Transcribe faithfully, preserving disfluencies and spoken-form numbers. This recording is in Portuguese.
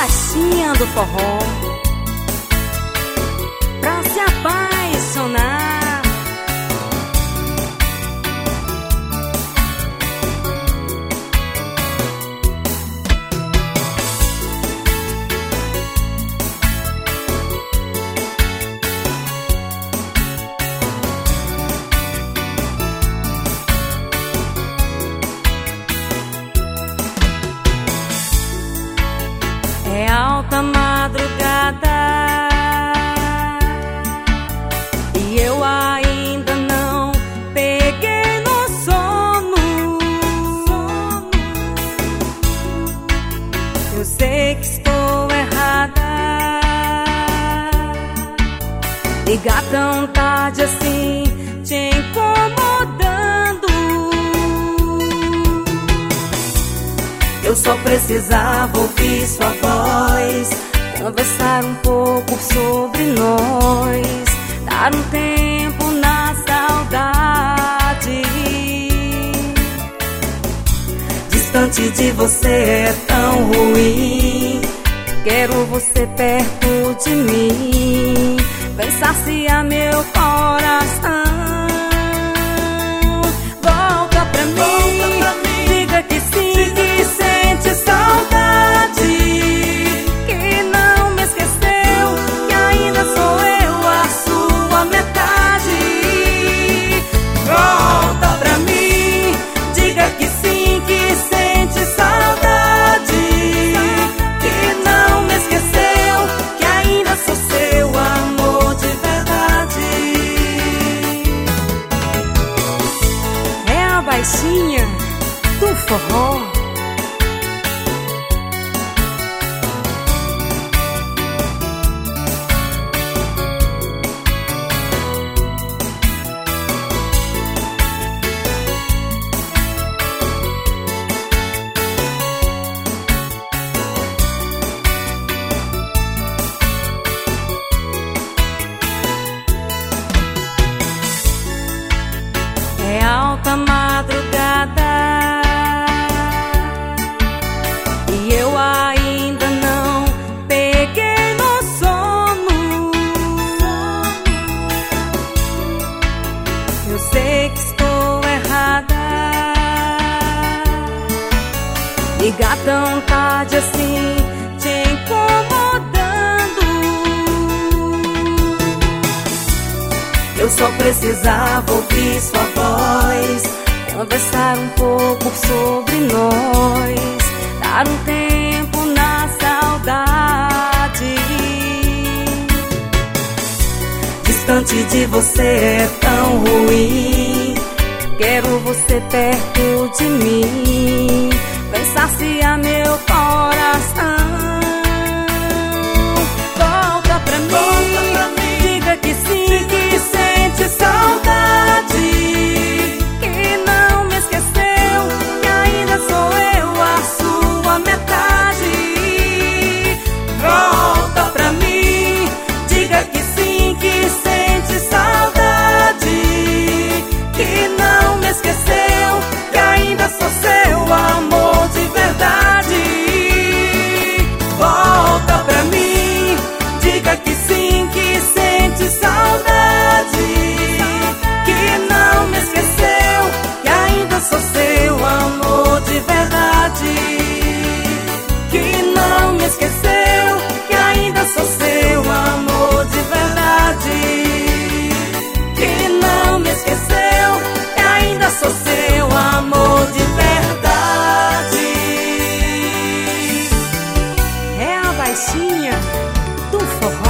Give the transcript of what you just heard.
baixinha do forró, pra se apaixonar. É alta madrugada e eu ainda não peguei no sono. Eu sei que estou errada, ligar tão tarde assim, te incomodando. Eu só precisava ouvir sua voz, conversar um pouco sobre nós, dar um tempo na saudade. Distante de você é tão ruim, quero você perto de mim, vem saciar meu coração. Volta pra mim, diga que sim, que sente saudade, que não me esqueceu, que ainda sou eu a sua metade. Volta pra mim, diga que sim, que sente saudade, que não me esqueceu, que ainda sou seu amor de verdade. É a baixinha do forró. É alta madrugada e eu ainda não peguei no sono. Eu sei que estou errada, ligar tão tarde assim, te incomodando. Eu só precisava ouvir sua voz, conversar um pouco sobre nós, dar um tempo na saudade. Distante de você é tão ruim, quero você perto de mim, vem saciar meu coração. Volta pra mim, diga que sim, que sente saudade, que não me esqueceu, que ainda sou eu a sua metade. Volta pra mim, diga que sim, que sente saudade, que não me esqueceu, que ainda sou seu amor de verdade. Volta pra mim, diga que sim, que sente saudade, que não me esqueceu, que ainda sou seu amor de verdade. Que não me esqueceu, que ainda sou seu amor de verdade. Que não me esqueceu, que ainda sou seu amor de verdade. É a baixinha do forró.